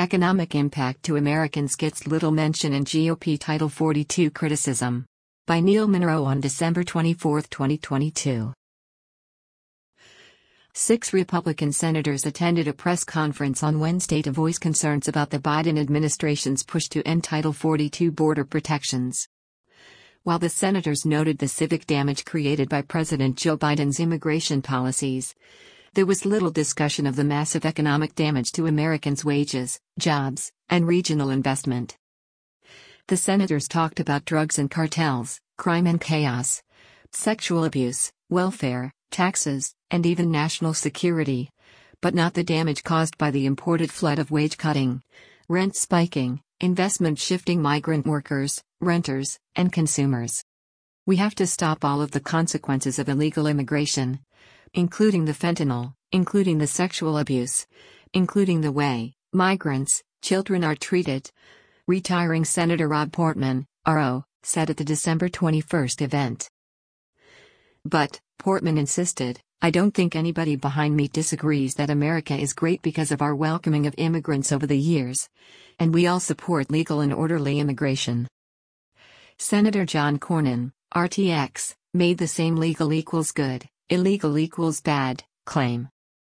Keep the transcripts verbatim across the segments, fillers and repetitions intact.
Economic impact to Americans gets little mention in G O P Title forty-two criticism. By Neil Monroe on December twenty-fourth, twenty twenty-two. Six Republican senators attended a press conference on Wednesday to voice concerns about the Biden administration's push to end Title forty-two border protections. While the senators noted the civic damage created by President Joe Biden's immigration policies, there was little discussion of the massive economic damage to Americans' wages, jobs, and regional investment. The senators talked about drugs and cartels, crime and chaos, sexual abuse, welfare, taxes, and even national security, but not the damage caused by the imported flood of wage cutting, rent spiking, investment shifting migrant workers, renters, and consumers. We have to stop all of the consequences of illegal immigration, including the fentanyl, including the sexual abuse, including the way migrants, children are treated. Retiring Senator Rob Portman, R O, said at the December twenty-first event. But, Portman insisted, I don't think anybody behind me disagrees that America is great because of our welcoming of immigrants over the years, and we all support legal and orderly immigration. Senator John Cornyn, R T X, made the same legal equals good, illegal equals bad claim.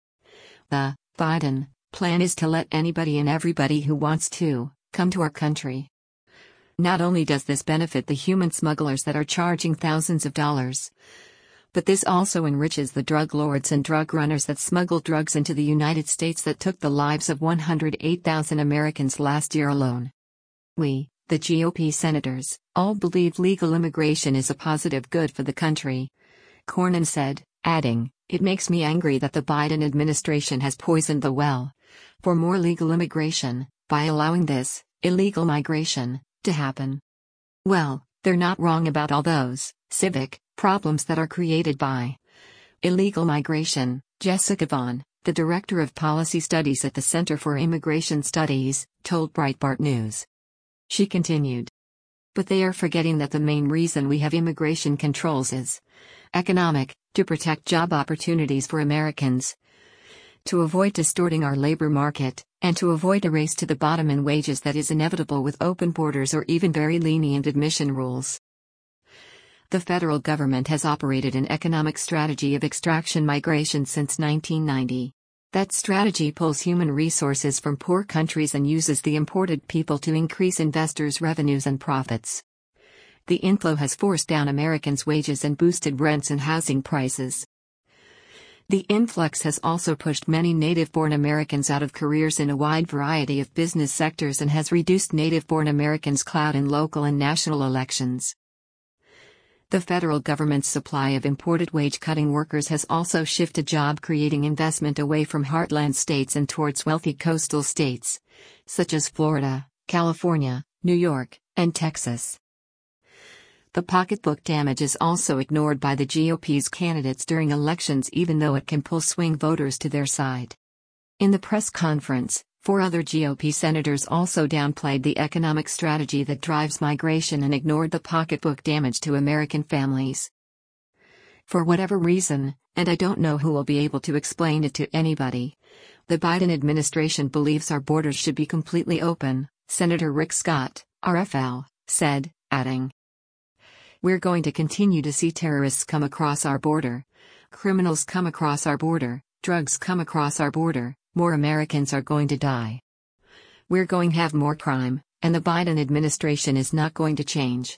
The Biden plan is to let anybody and everybody who wants to come to our country. Not only does this benefit the human smugglers that are charging thousands of dollars, but this also enriches the drug lords and drug runners that smuggle drugs into the United States that took the lives of one hundred eight thousand Americans last year alone. We, the G O P senators, all believe legal immigration is a positive good for the country, Cornyn said, adding, it makes me angry that the Biden administration has poisoned the well for more legal immigration by allowing this illegal migration to happen. Well, they're not wrong about all those civic problems that are created by illegal migration, Jessica Vaughn, the director of policy studies at the Center for Immigration Studies, told Breitbart News. She continued. But they are forgetting that the main reason we have immigration controls is economic, to protect job opportunities for Americans, to avoid distorting our labor market, and to avoid a race to the bottom in wages that is inevitable with open borders or even very lenient admission rules. The federal government has operated an economic strategy of extraction migration since nineteen ninety. That strategy pulls human resources from poor countries and uses the imported people to increase investors' revenues and profits. The inflow has forced down Americans' wages and boosted rents and housing prices. The influx has also pushed many native-born Americans out of careers in a wide variety of business sectors and has reduced native-born Americans' clout in local and national elections. The federal government's supply of imported wage-cutting workers has also shifted job-creating investment away from heartland states and towards wealthy coastal states, such as Florida, California, New York, and Texas. The pocketbook damage is also ignored by the G O P's candidates during elections, even though it can pull swing voters to their side. In the press conference, four other G O P senators also downplayed the economic strategy that drives migration and ignored the pocketbook damage to American families. For whatever reason, and I don't know who will be able to explain it to anybody, the Biden administration believes our borders should be completely open, Senator Rick Scott, R F L, said, adding, we're going to continue to see terrorists come across our border, criminals come across our border, drugs come across our border, more Americans are going to die. We're going to have more crime, and the Biden administration is not going to change.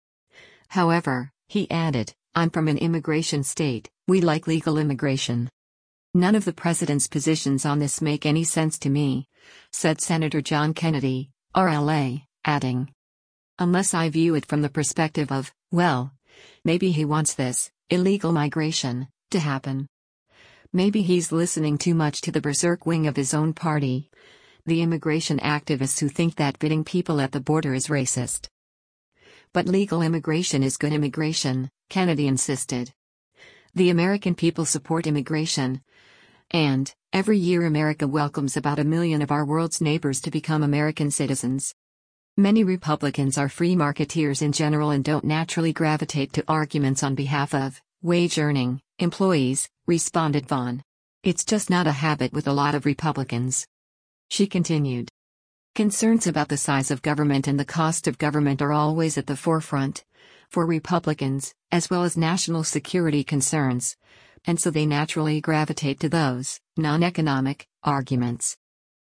However, he added, I'm from an immigration state, we like legal immigration. None of the president's positions on this make any sense to me, said Senator John Kennedy, R L A, adding, unless I view it from the perspective of, well, maybe he wants this illegal migration to happen. Maybe he's listening too much to the berserk wing of his own party, the immigration activists who think that bidding people at the border is racist. But legal immigration is good immigration, Kennedy insisted. The American people support immigration, and every year America welcomes about a million of our world's neighbors to become American citizens. Many Republicans are free marketeers in general and don't naturally gravitate to arguments on behalf of wage-earning employees, responded Vaughn. It's just not a habit with a lot of Republicans. She continued. Concerns about the size of government and the cost of government are always at the forefront for Republicans, as well as national security concerns, and so they naturally gravitate to those non-economic arguments.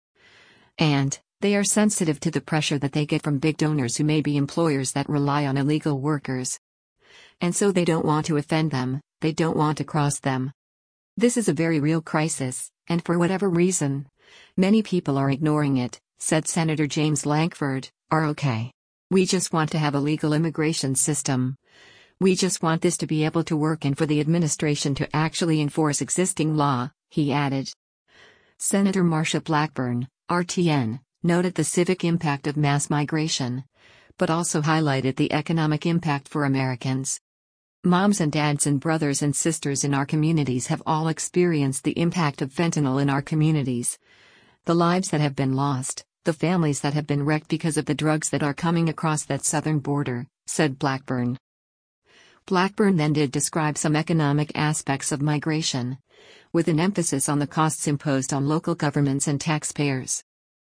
And they are sensitive to the pressure that they get from big donors who may be employers that rely on illegal workers. And so they don't want to offend them, they don't want to cross them. This is a very real crisis, and for whatever reason, many people are ignoring it, said Senator James Lankford. Are okay. We just want to have a legal immigration system. We just want this to be able to work and for the administration to actually enforce existing law, he added. Senator Marsha Blackburn, R T N, noted the civic impact of mass migration, but also highlighted the economic impact for Americans. Moms and dads and brothers and sisters in our communities have all experienced the impact of fentanyl in our communities. The lives that have been lost, the families that have been wrecked because of the drugs that are coming across that southern border, said Blackburn. Blackburn then did describe some economic aspects of migration, with an emphasis on the costs imposed on local governments and taxpayers.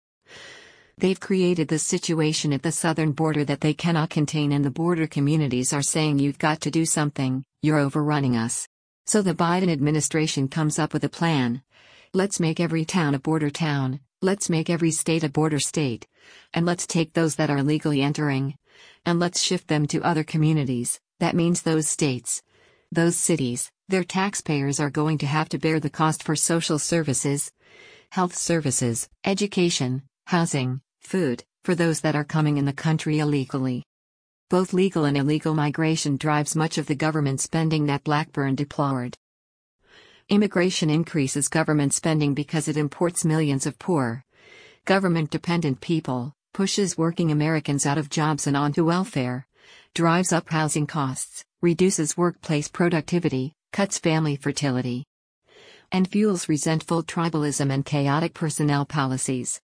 They've created this situation at the southern border that they cannot contain, and the border communities are saying you've got to do something, you're overrunning us. So the Biden administration comes up with a plan. Let's make every town a border town, let's make every state a border state, and let's take those that are illegally entering, and let's shift them to other communities. That means those states, those cities, their taxpayers are going to have to bear the cost for social services, health services, education, housing, food, for those that are coming in the country illegally. Both legal and illegal migration drives much of the government spending that Blackburn deplored. Immigration increases government spending because it imports millions of poor, government-dependent people, pushes working Americans out of jobs and onto welfare, drives up housing costs, reduces workplace productivity, cuts family fertility, and fuels resentful tribalism and chaotic personnel policies.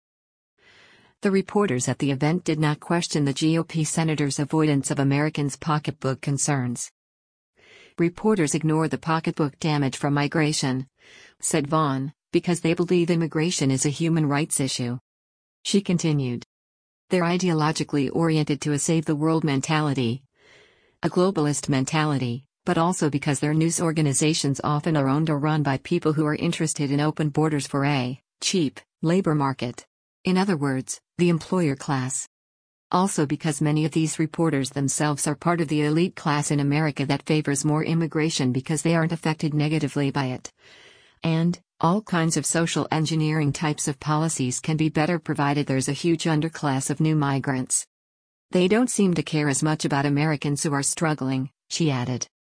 The reporters at the event did not question the G O P senator's avoidance of Americans' pocketbook concerns. Reporters ignore the pocketbook damage from migration, said Vaughn, because they believe immigration is a human rights issue. She continued. They're ideologically oriented to a save-the-world mentality, a globalist mentality, but also because their news organizations often are owned or run by people who are interested in open borders for a cheap labor market. In other words, the employer class. Also because many of these reporters themselves are part of the elite class in America that favors more immigration because they aren't affected negatively by it. And all kinds of social engineering types of policies can be better provided there's a huge underclass of new migrants. They don't seem to care as much about Americans who are struggling, she added.